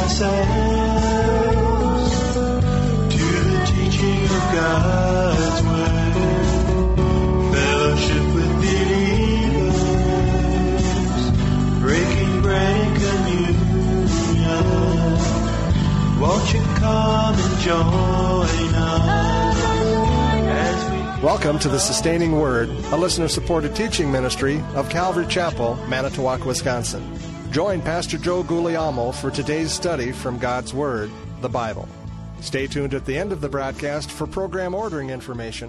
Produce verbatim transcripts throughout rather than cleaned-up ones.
ourselves to the teaching of God's word. Fellowship with believers, breaking bread and communion. Won't you come and join us as we... Welcome to the Sustaining Word, a listener-supported teaching ministry of Calvary Chapel, Manitowoc, Wisconsin. Join Pastor Joe Guglielmo for today's study from God's Word, the Bible. Stay tuned at the end of the broadcast for program ordering information.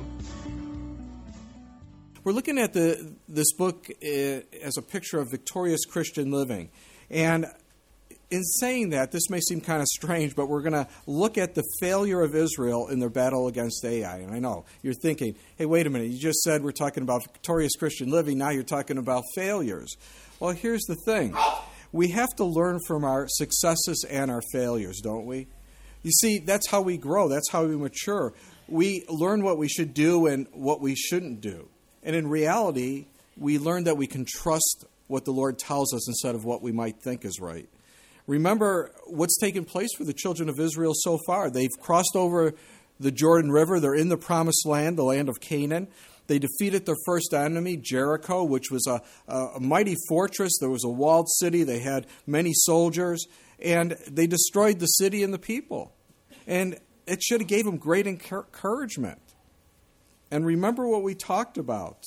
We're looking at the this book uh, as a picture of victorious Christian living. And in saying that, this may seem kind of strange, but we're going to look at the failure of Israel in their battle against Ai. And I know you're thinking, hey, wait a minute, you just said we're talking about victorious Christian living, now you're talking about failures. Well, here's the thing. We have to learn from our successes and our failures, don't we? You see, that's how we grow. That's how we mature. We learn what we should do and what we shouldn't do. And in reality, we learn that we can trust what the Lord tells us instead of what we might think is right. Remember what's taken place for the children of Israel so far. They've crossed over the Jordan River. They're in the promised land, the land of Canaan. They defeated their first enemy, Jericho, which was a, a mighty fortress. There was a walled city. They had many soldiers. And they destroyed the city and the people. And it should have gave them great encouragement. And remember what we talked about,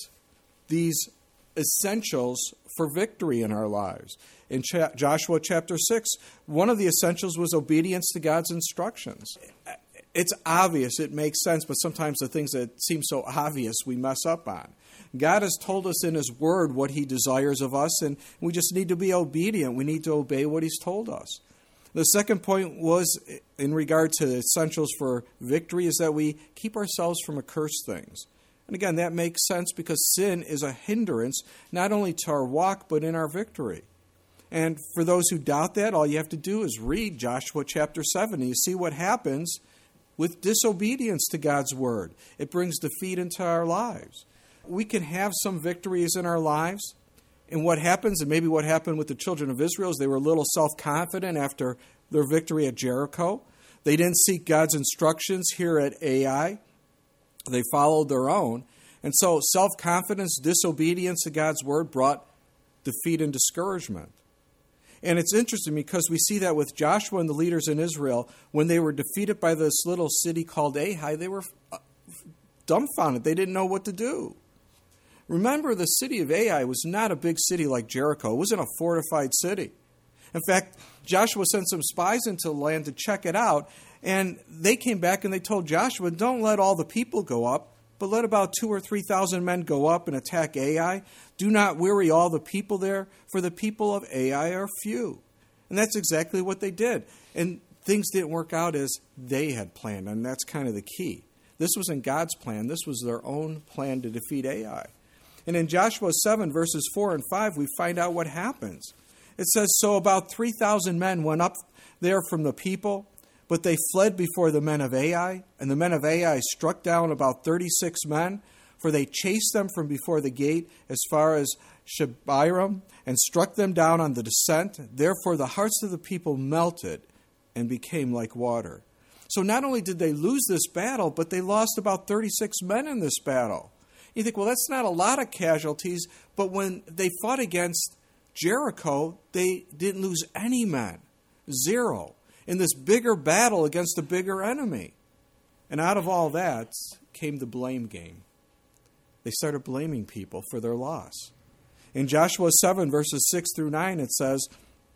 these essentials for victory in our lives. In Ch- Joshua chapter six, one of the essentials was obedience to God's instructions. It's obvious, it makes sense, but sometimes the things that seem so obvious we mess up on. God has told us in His Word what He desires of us, and we just need to be obedient. We need to obey what He's told us. The second point was, in regard to essentials for victory, is that we keep ourselves from accursed things. And again, that makes sense because sin is a hindrance not only to our walk, but in our victory. And for those who doubt that, all you have to do is read Joshua chapter seven, and you see what happens with disobedience to God's Word. It brings defeat into our lives. We can have some victories in our lives, and what happens, and maybe what happened with the children of Israel, is they were a little self-confident after their victory at Jericho. They didn't seek God's instructions here at Ai. They followed their own. And so self-confidence, disobedience to God's Word brought defeat and discouragement. And it's interesting because we see that with Joshua and the leaders in Israel, when they were defeated by this little city called Ai, they were dumbfounded. They didn't know what to do. Remember, the city of Ai was not a big city like Jericho. It wasn't a fortified city. In fact, Joshua sent some spies into the land to check it out, and they came back and they told Joshua, don't let all the people go up, but let about two or three thousand men go up and attack Ai. Do not weary all the people there, for the people of Ai are few. And that's exactly what they did. And things didn't work out as they had planned, and that's kind of the key. This wasn't God's plan. This was their own plan to defeat Ai. And in Joshua seven, verses four and five, we find out what happens. It says, so about three thousand men went up there from the people, but they fled before the men of Ai, and the men of Ai struck down about thirty-six men, for they chased them from before the gate as far as Shebarim, and struck them down on the descent. Therefore the hearts of the people melted and became like water. So not only did they lose this battle, but they lost about thirty-six men in this battle. You think, well, that's not a lot of casualties, but when they fought against Jericho, they didn't lose any men. Zero. In this bigger battle against a bigger enemy. And out of all that came the blame game. They started blaming people for their loss. In Joshua seven, verses six through nine, it says,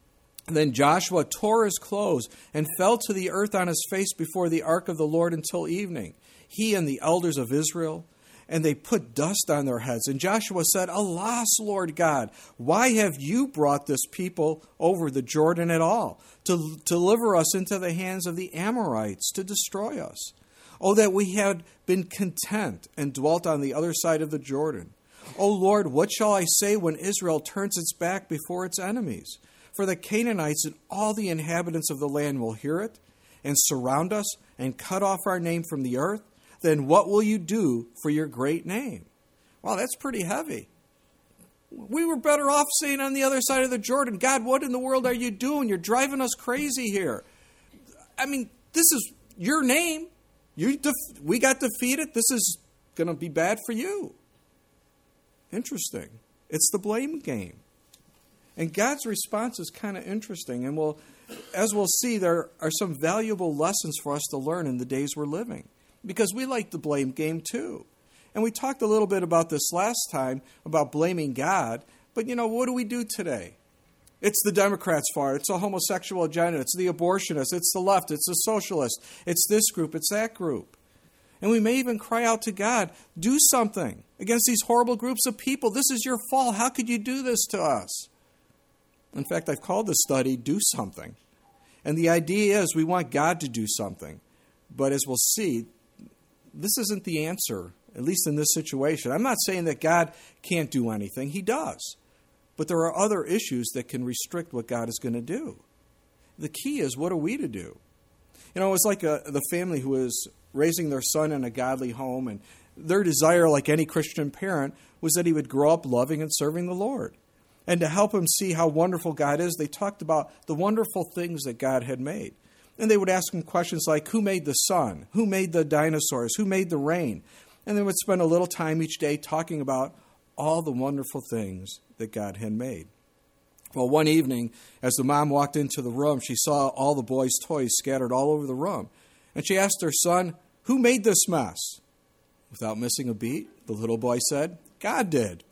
then Joshua tore his clothes and fell to the earth on his face before the ark of the Lord until evening, he and the elders of Israel. And they put dust on their heads. And Joshua said, alas, Lord God, why have you brought this people over the Jordan at all, to deliver us into the hands of the Amorites, to destroy us? Oh, that we had been content and dwelt on the other side of the Jordan. O Lord, what shall I say when Israel turns its back before its enemies? For the Canaanites and all the inhabitants of the land will hear it, and surround us, and cut off our name from the earth. Then what will you do for your great name? Wow, that's pretty heavy. We were better off staying on the other side of the Jordan. God, what in the world are you doing? You're driving us crazy here. I mean, this is your name. You def- we got defeated. This is going to be bad for you. Interesting. It's the blame game. And God's response is kind of interesting. And we'll, as we'll see, there are some valuable lessons for us to learn in the days we're living. Because we like the blame game too. And we talked a little bit about this last time, about blaming God. But, you know, what do we do today? It's the Democrats' fault. It's the homosexual agenda. It's the abortionists. It's the left. It's the socialists. It's this group. It's that group. And we may even cry out to God, do something against these horrible groups of people. This is your fault. How could you do this to us? In fact, I've called this study, Do Something. And the idea is we want God to do something. But as we'll see, this isn't the answer, at least in this situation. I'm not saying that God can't do anything. He does. But there are other issues that can restrict what God is going to do. The key is, what are we to do? You know, it was like a, the family who was raising their son in a godly home, and their desire, like any Christian parent, was that he would grow up loving and serving the Lord. And to help him see how wonderful God is, they talked about the wonderful things that God had made. And they would ask him questions like, who made the sun? Who made the dinosaurs? Who made the rain? And they would spend a little time each day talking about all the wonderful things that God had made. Well, one evening, as the mom walked into the room, she saw all the boys' toys scattered all over the room. And she asked her son, who made this mess? Without missing a beat, the little boy said, God did.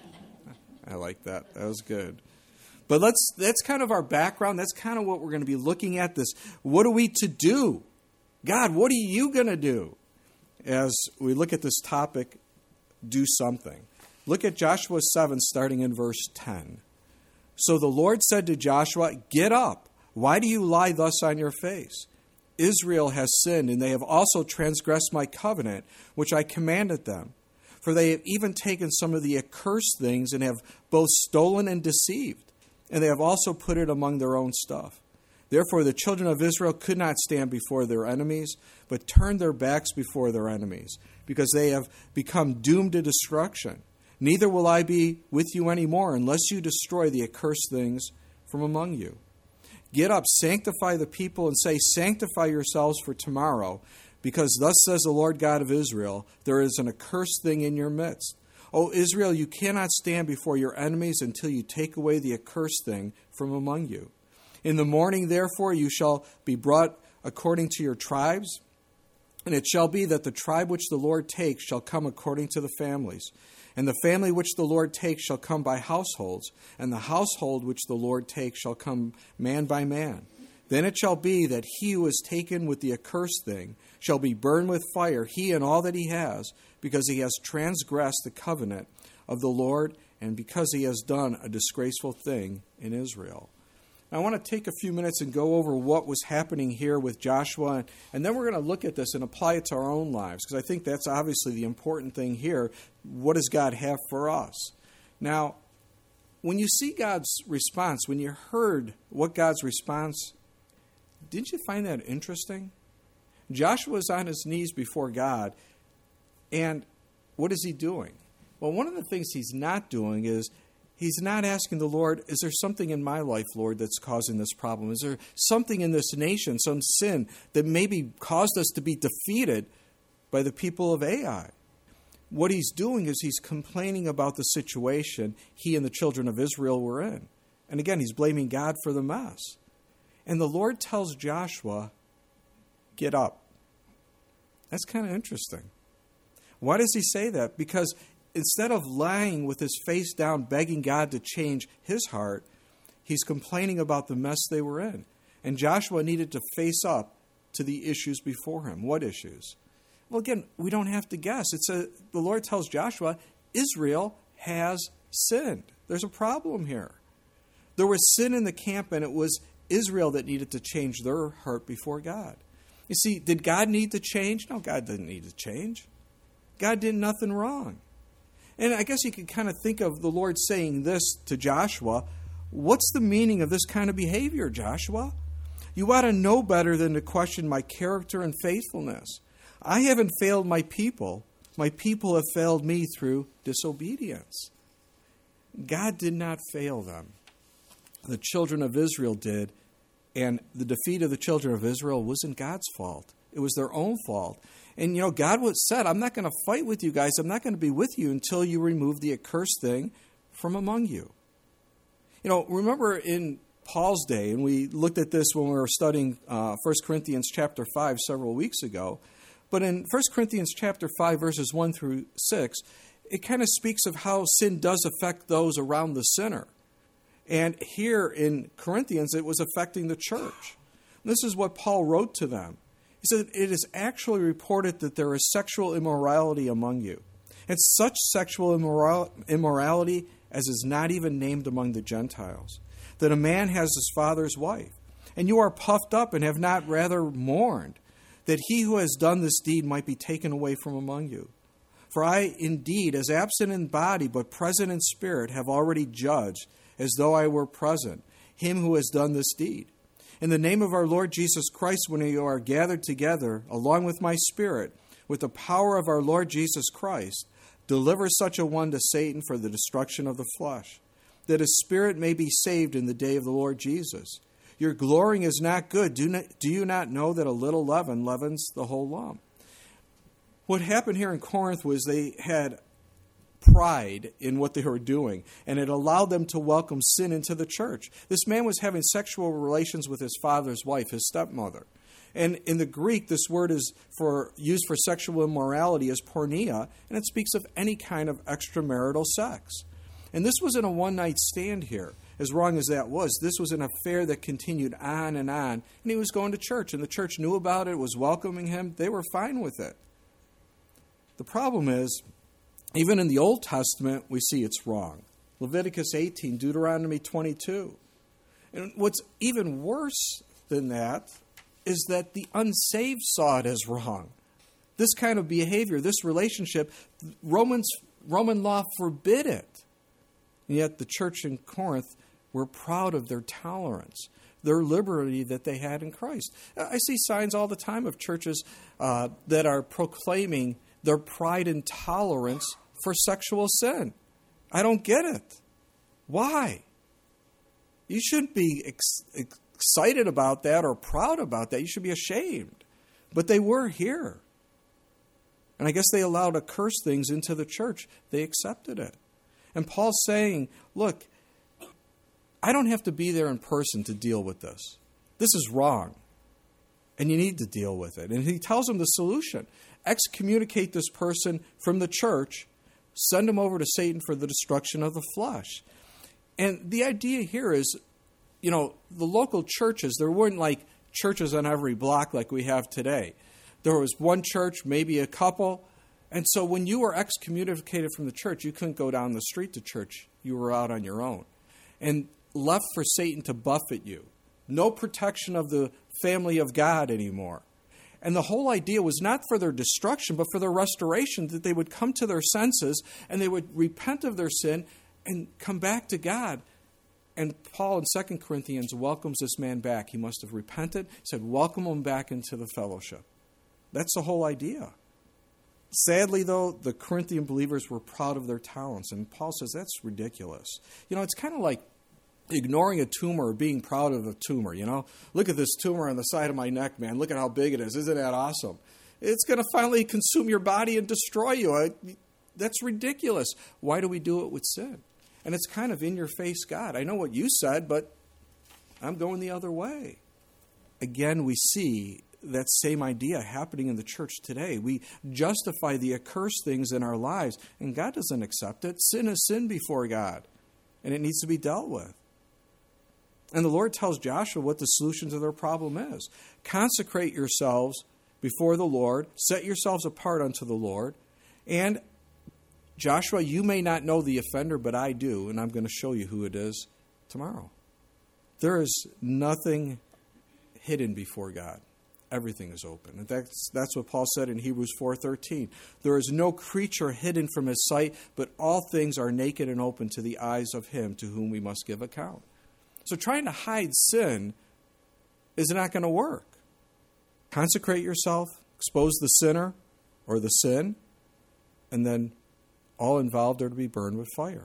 I like that. That was good. But let's that's kind of our background. That's kind of what we're going to be looking at this. What are we to do? God, what are you going to do? As we look at this topic, do something. Look at Joshua seven, starting in verse ten. So the Lord said to Joshua, get up. Why do you lie thus on your face? Israel has sinned, and they have also transgressed my covenant, which I commanded them. For they have even taken some of the accursed things and have both stolen and deceived, and they have also put it among their own stuff. Therefore the children of Israel could not stand before their enemies, but turned their backs before their enemies, because they have become doomed to destruction. Neither will I be with you anymore, unless you destroy the accursed things from among you. Get up, sanctify the people, and say, sanctify yourselves for tomorrow, because thus says the Lord God of Israel, there is an accursed thing in your midst. O Israel, you cannot stand before your enemies until you take away the accursed thing from among you. In the morning, therefore, you shall be brought according to your tribes, and it shall be that the tribe which the Lord takes shall come according to the families. And the family which the Lord takes shall come by households, and the household which the Lord takes shall come man by man. Then it shall be that he who is taken with the accursed thing shall be burned with fire, he and all that he has, because he has transgressed the covenant of the Lord, and because he has done a disgraceful thing in Israel. Now, I want to take a few minutes and go over what was happening here with Joshua, and then we're going to look at this and apply it to our own lives, because I think that's obviously the important thing here. What does God have for us? Now, when you see God's response, when you heard what God's response, didn't you find that interesting? Joshua is on his knees before God, and what is he doing? Well, one of the things he's not doing is he's not asking the Lord, is there something in my life, Lord, that's causing this problem? Is there something in this nation, some sin that maybe caused us to be defeated by the people of Ai? What he's doing is he's complaining about the situation he and the children of Israel were in. And again, he's blaming God for the mess. And the Lord tells Joshua, get up. That's kind of interesting. Why does he say that? Because instead of lying with his face down, begging God to change his heart, he's complaining about the mess they were in. And Joshua needed to face up to the issues before him. What issues? Well, again, we don't have to guess. It's a, the Lord tells Joshua, Israel has sinned. There's a problem here. There was sin in the camp, and it was Israel that needed to change their heart before God. You see, did God need to change? No, God didn't need to change. God did nothing wrong. And I guess you could kind of think of the Lord saying this to Joshua. What's the meaning of this kind of behavior, Joshua? You ought to know better than to question my character and faithfulness. I haven't failed my people. My people have failed me through disobedience. God did not fail them. The children of Israel did, and the defeat of the children of Israel wasn't God's fault. It was their own fault. And, you know, God was said, I'm not going to fight with you guys. I'm not going to be with you until you remove the accursed thing from among you. You know, remember in Paul's day, and we looked at this when we were studying uh, First Corinthians chapter five several weeks ago, but in First Corinthians chapter five, verses one through six, it kind of speaks of how sin does affect those around the sinner. And here in Corinthians, it was affecting the church. And this is what Paul wrote to them. He said, it is actually reported that there is sexual immorality among you, and such sexual immoral- immorality as is not even named among the Gentiles, that a man has his father's wife. And you are puffed up and have not rather mourned, that he who has done this deed might be taken away from among you. For I indeed, as absent in body but present in spirit, have already judged, as though I were present, him who has done this deed. In the name of our Lord Jesus Christ, when you are gathered together, along with my spirit, with the power of our Lord Jesus Christ, deliver such a one to Satan for the destruction of the flesh, that his spirit may be saved in the day of the Lord Jesus. Your glorying is not good. Do, not, do you not know that a little leaven leavens the whole lump? What happened here in Corinth was they had pride in what they were doing, and it allowed them to welcome sin into the church. This man was having sexual relations with his father's wife, his stepmother. And in the Greek, this word is for used for sexual immorality as porneia, and it speaks of any kind of extramarital sex. And this wasn't a one-night stand here. As wrong as that was, this was an affair that continued on and on, and he was going to church, and the church knew about it, was welcoming him. They were fine with it. The problem is, even in the Old Testament, we see it's wrong. Leviticus eighteen, Deuteronomy twenty-two. And what's even worse than that is that the unsaved saw it as wrong. This kind of behavior, this relationship, Romans, Roman law forbid it. And yet the church in Corinth were proud of their tolerance, their liberty that they had in Christ. I see signs all the time of churches uh, that are proclaiming their pride and tolerance for sexual sin. I don't get it. Why? You shouldn't be ex- excited about that or proud about that. You should be ashamed. But they were here. And I guess they allowed accursed things into the church. They accepted it. And Paul's saying, look, I don't have to be there in person to deal with this. This is wrong. And you need to deal with it. And he tells them the solution. Excommunicate this person from the church. Send him over to Satan for the destruction of the flesh. And the idea here is, you know, the local churches, there weren't like churches on every block like we have today. There was one church, maybe a couple. And so when you were excommunicated from the church, you couldn't go down the street to church. You were out on your own. And left for Satan to buffet you. No protection of the family of God anymore. And the whole idea was not for their destruction, but for their restoration, that they would come to their senses and they would repent of their sin and come back to God. And Paul in Second Corinthians welcomes this man back. He must have repented. He said, welcome him back into the fellowship. That's the whole idea. Sadly, though, the Corinthian believers were proud of their talents. And Paul says, that's ridiculous. You know, it's kind of like ignoring a tumor or being proud of a tumor, you know. Look at this tumor on the side of my neck, man. Look at how big it is. Isn't that awesome? It's going to finally consume your body and destroy you. I, that's ridiculous. Why do we do it with sin? And it's kind of in your face, God. I know what you said, but I'm going the other way. Again, we see that same idea happening in the church today. We justify the accursed things in our lives, and God doesn't accept it. Sin is sin before God, and it needs to be dealt with. And the Lord tells Joshua what the solution to their problem is. Consecrate yourselves before the Lord. Set yourselves apart unto the Lord. And Joshua, you may not know the offender, but I do, and I'm going to show you who it is tomorrow. There is nothing hidden before God. Everything is open. And that's, that's what Paul said in Hebrews four thirteen. There is no creature hidden from his sight, but all things are naked and open to the eyes of him to whom we must give account. So trying to hide sin is not going to work. Consecrate yourself, expose the sinner or the sin, and then all involved are to be burned with fire.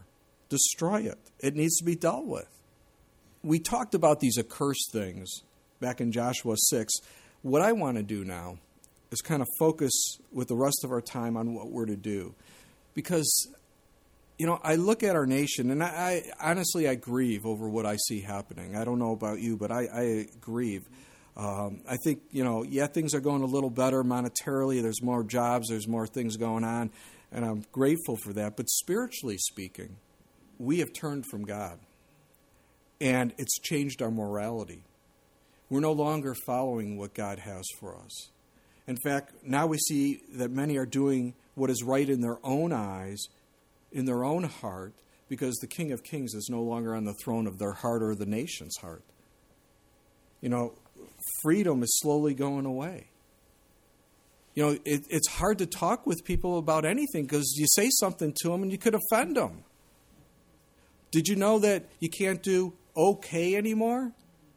destroy it. It needs to be dealt with. We talked about these accursed things back in Joshua six. What I want to do now is kind of focus with the rest of our time on what we're to do. Because, you know, I look at our nation, and I, I honestly, I grieve over what I see happening. I don't know about you, but I, I grieve. Um, I think, you know, yeah, things are going a little better monetarily. There's more jobs. There's more things going on. And I'm grateful for that. But spiritually speaking, we have turned from God. And it's changed our morality. We're no longer following what God has for us. In fact, now we see that many are doing what is right in their own eyes, in their own heart, because the King of Kings is no longer on the throne of their heart or the nation's heart. You know, freedom is slowly going away. You know, it, it's hard to talk with people about anything because you say something to them and you could offend them. Did you know that you can't do okay anymore?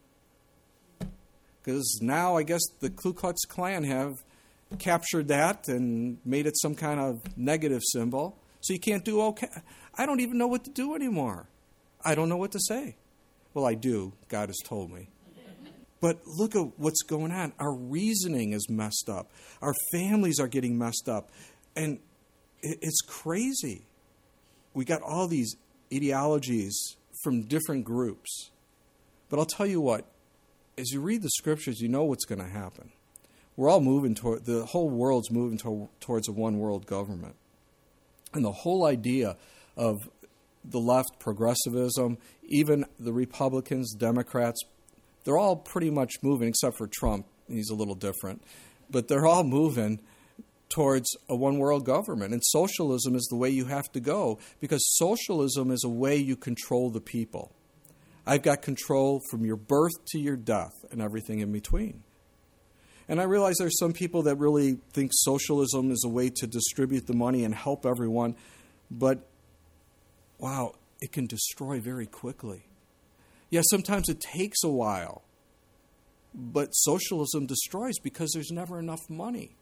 Because now I guess the Ku Klux Klan have captured that and made it some kind of negative symbol. So you can't do okay. I don't even know what to do anymore. I don't know what to say. Well, I do. God has told me. But look at what's going on. Our reasoning is messed up. Our families are getting messed up. And it's crazy. We got all these ideologies from different groups. But I'll tell you what, as you read the scriptures, you know what's going to happen. We're all moving toward, the whole world's moving to, towards a one world government. And the whole idea of the left, progressivism, even the Republicans, Democrats, they're all pretty much moving, except for Trump. He's a little different. But they're all moving towards a one-world government. And socialism is the way you have to go, because socialism is a way you control the people. I've got control from your birth to your death and everything in between. And I realize there's some people that really think socialism is a way to distribute the money and help everyone. But, wow, it can destroy very quickly. Yeah, sometimes it takes a while. But socialism destroys because there's never enough money.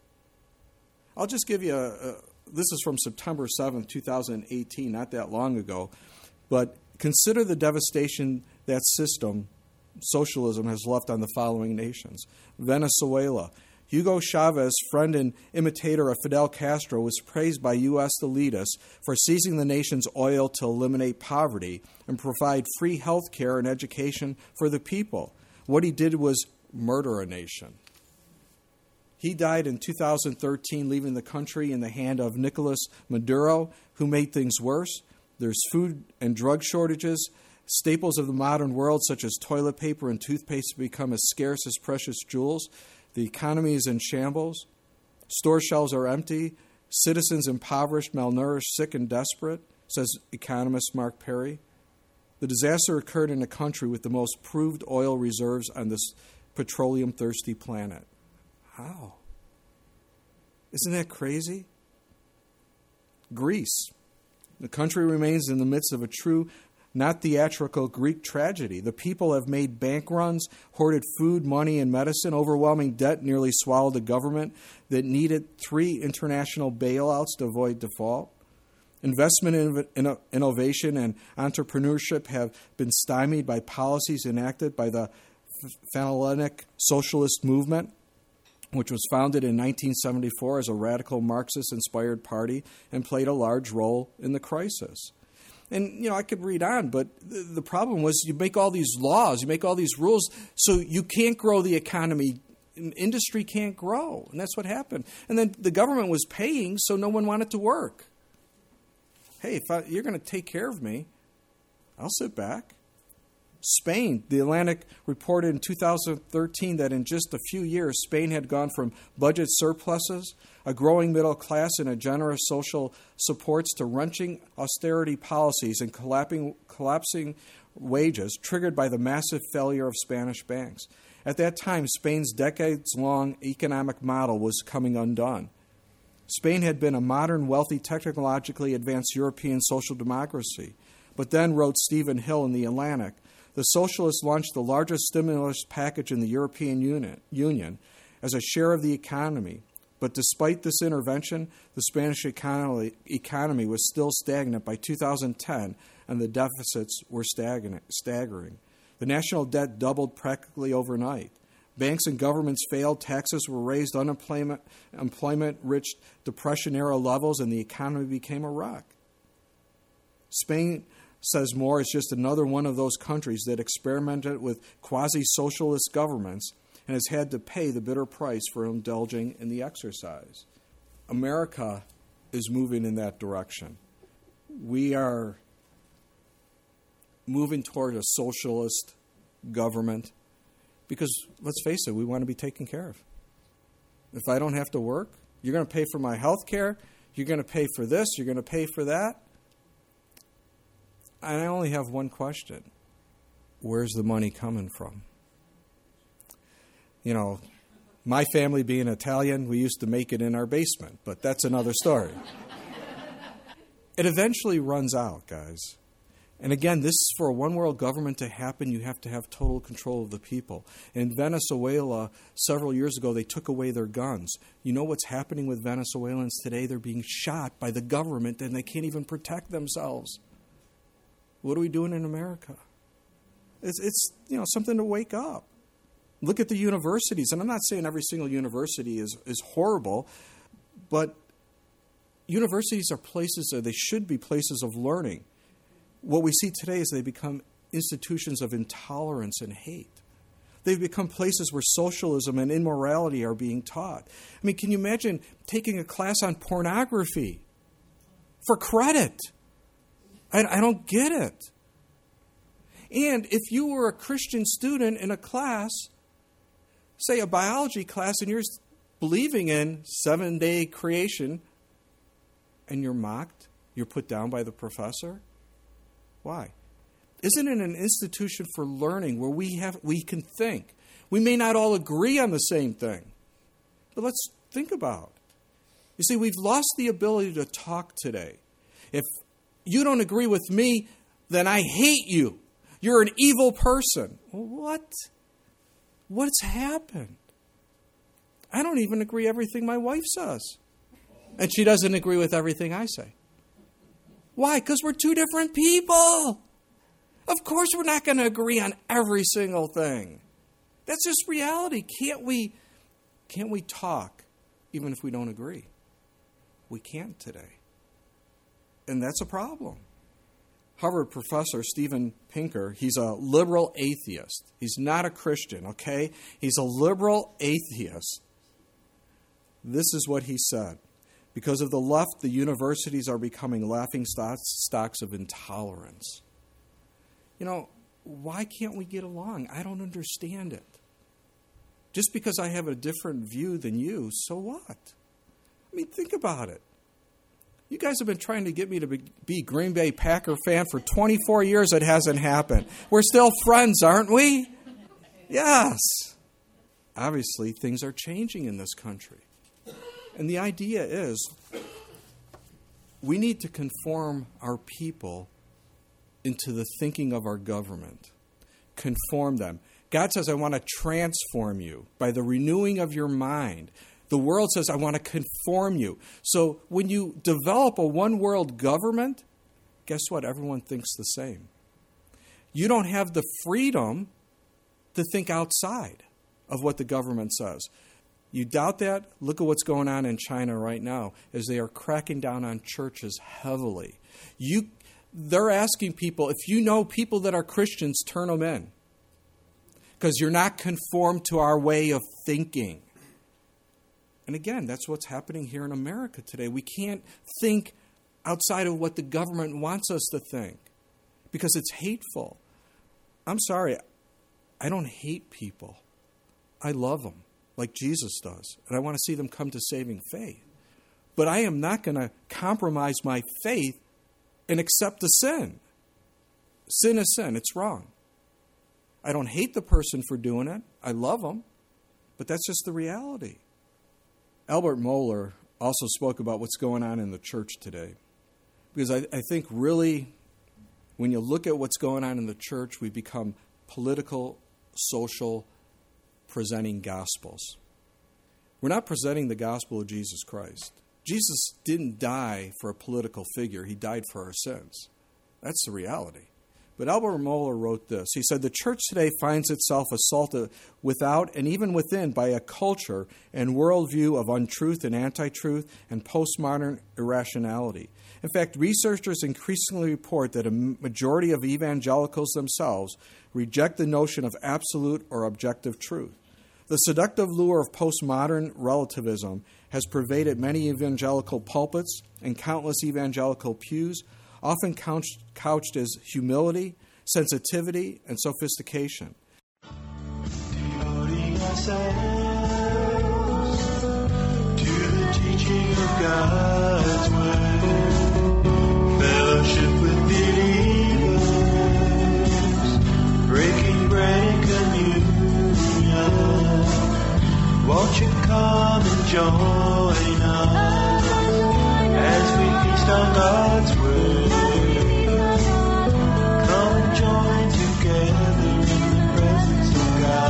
I'll just give you a, a this is from September seventh, twenty eighteen, not that long ago. But consider the devastation that system, socialism, has left on the following nations. Venezuela. Hugo Chavez, friend and imitator of Fidel Castro, was praised by U S elitists for seizing the nation's oil to eliminate poverty and provide free health care and education for the people. What he did was murder a nation. He died in two thousand thirteen, leaving the country in the hand of Nicolas Maduro, who made things worse. There's food and drug shortages. Staples of the modern world, such as toilet paper and toothpaste, become as scarce as precious jewels. The economy is in shambles. Store shelves are empty. Citizens impoverished, malnourished, sick, and desperate, says economist Mark Perry. The disaster occurred in a country with the most proved oil reserves on this petroleum-thirsty planet. How? Isn't that crazy? Greece. The country remains in the midst of a true, not theatrical Greek tragedy. The people have made bank runs, hoarded food, money, and medicine. Overwhelming debt nearly swallowed the government that needed three international bailouts to avoid default. Investment in innovation and entrepreneurship have been stymied by policies enacted by the Hellenic Socialist Movement, which was founded in nineteen seventy-four as a radical Marxist-inspired party and played a large role in the crisis. And, you know, I could read on, but the problem was you make all these laws, you make all these rules, so you can't grow the economy. Industry can't grow, and that's what happened. And then the government was paying, so no one wanted to work. Hey, if I, you're going to take care of me, I'll sit back. Spain, The Atlantic reported in two thousand thirteen that in just a few years, Spain had gone from budget surpluses, a growing middle class, and a generous social supports to wrenching austerity policies and collapsing, collapsing wages triggered by the massive failure of Spanish banks. At that time, Spain's decades-long economic model was coming undone. Spain had been a modern, wealthy, technologically advanced European social democracy. But then, wrote Stephen Hill in The Atlantic, the socialists launched the largest stimulus package in the European Union as a share of the economy, But despite this intervention, the Spanish economy, economy was still stagnant by two thousand ten, and the deficits were stagnant, staggering. The national debt doubled practically overnight. Banks and governments failed, taxes were raised, unemployment employment reached Depression-era levels, and the economy became a wreck. Spain, says Moore, is just another one of those countries that experimented with quasi-socialist governments and has had to pay the bitter price for indulging in the exercise. America is moving in that direction. We are moving toward a socialist government because, let's face it, we want to be taken care of. If I don't have to work, you're going to pay for my health care, you're going to pay for this, you're going to pay for that. And I only have one question. Where's the money coming from? You know, my family being Italian, we used to make it in our basement, but that's another story. It eventually runs out, guys. And again, this is for a one-world government to happen, you have to have total control of the people. In Venezuela, several years ago, they took away their guns. You know what's happening with Venezuelans today? They're being shot by the government, and they can't even protect themselves. What are we doing in America? It's, it's you know something to wake up. Look at the universities. And I'm not saying every single university is, is horrible, but universities are places, that they should be places of learning. What we see today is they become institutions of intolerance and hate. They've become places where socialism and immorality are being taught. I mean, can you imagine taking a class on pornography for credit? I, I don't get it. And if you were a Christian student in a class, say a biology class, and you're believing in seven-day creation, and you're mocked, you're put down by the professor, why? Isn't it an institution for learning where we have we can think? We may not all agree on the same thing, but let's think about it. You see, we've lost the ability to talk today. If you don't agree with me, then I hate you. You're an evil person. What? What's happened? I don't even agree everything my wife says. And she doesn't agree with everything I say. Why? Because we're two different people. Of course we're not going to agree on every single thing. That's just reality. Can't we, can't we talk even if we don't agree? We can't today. And that's a problem. Harvard professor Steven Pinker, he's a liberal atheist. He's not a Christian, okay? He's a liberal atheist. This is what he said. Because of the left, the universities are becoming laughing stocks of intolerance. You know, why can't we get along? I don't understand it. Just because I have a different view than you, so what? I mean, think about it. You guys have been trying to get me to be Green Bay Packer fan for twenty-four years. It hasn't happened. We're still friends, aren't we? Yes. Obviously, things are changing in this country. And the idea is we need to conform our people into the thinking of our government. Conform them. God says, I want to transform you by the renewing of your mind. The world says, I want to conform you. So when you develop a one-world government, guess what? Everyone thinks the same. You don't have the freedom to think outside of what the government says. You doubt that? Look at what's going on in China right now as they are cracking down on churches heavily. You, they're asking people, if you know people that are Christians, turn them in. Because you're not conformed to our way of thinking. And again, that's what's happening here in America today. We can't think outside of what the government wants us to think because it's hateful. I'm sorry, I don't hate people. I love them like Jesus does, and I want to see them come to saving faith. But I am not going to compromise my faith and accept the sin. Sin is sin. It's wrong. I don't hate the person for doing it. I love them, but that's just the reality. Albert Mohler also spoke about what's going on in the church today. Because I, I think really, when you look at what's going on in the church, we become political, social, presenting gospels. We're not presenting the gospel of Jesus Christ. Jesus didn't die for a political figure. He died for our sins. That's the reality. But Albert Mohler wrote this. He said, the church today finds itself assaulted without and even within by a culture and worldview of untruth and anti-truth and postmodern irrationality. In fact, researchers increasingly report that a majority of evangelicals themselves reject the notion of absolute or objective truth. The seductive lure of postmodern relativism has pervaded many evangelical pulpits and countless evangelical pews, often couched, couched as humility, sensitivity, and sophistication. Devoting ourselves to the teaching of God's word, fellowship with believers, breaking bread and communion. Won't you come and join us as we feast on God's word? Come and join together in the presence of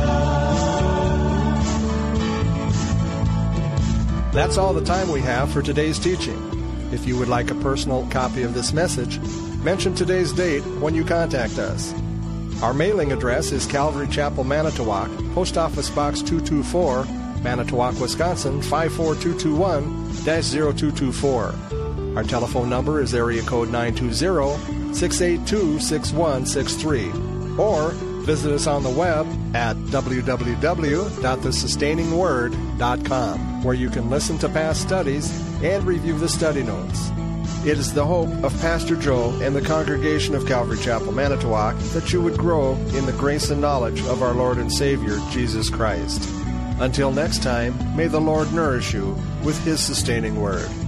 God. That's all the time we have for today's teaching. If you would like a personal copy of this message, mention today's date when you contact us. Our mailing address is Calvary Chapel, Manitowoc, Post Office Box two two four, Manitowoc, Wisconsin five four two two one dash zero two two four. Our telephone number is area code nine two zero, six eight two, six one six three. Or visit us on the web at w w w dot the sustaining word dot com, where you can listen to past studies and review the study notes. It is the hope of Pastor Joe and the congregation of Calvary Chapel, Manitowoc, that you would grow in the grace and knowledge of our Lord and Savior, Jesus Christ. Until next time, may the Lord nourish you with His sustaining word.